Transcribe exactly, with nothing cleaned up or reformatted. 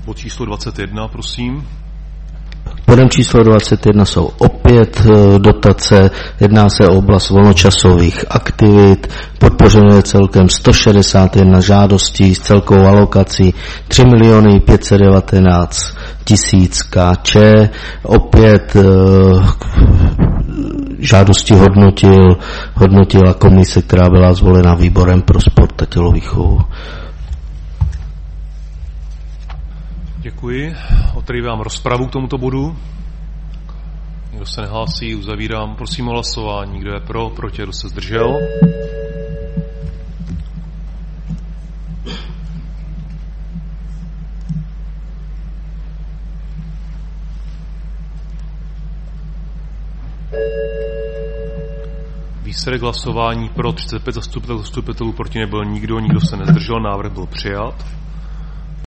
Bod číslo dvacet jedna, prosím. Bodem číslo dvacet jedna jsou opět dotace, jedná se o oblast volnočasových aktivit, podpořeno je celkem sto šedesát jedna žádostí s celkovou alokací tři miliony pět set devatenáct tisíc kč. Opět e, žádosti hodnotil, hodnotila komise, která byla zvolena výborem pro sport a tělovýchovu. Děkuji. Otevírám rozpravu k tomuto bodu. Nikdo se nehlásí, uzavírám. Prosím o hlasování. Kdo je pro, proti, kdo se zdržel? Výsledek hlasování pro třicet pět zastupitelů, zastupitelů proti nebyl nikdo, nikdo se nezdržel, návrh byl přijat.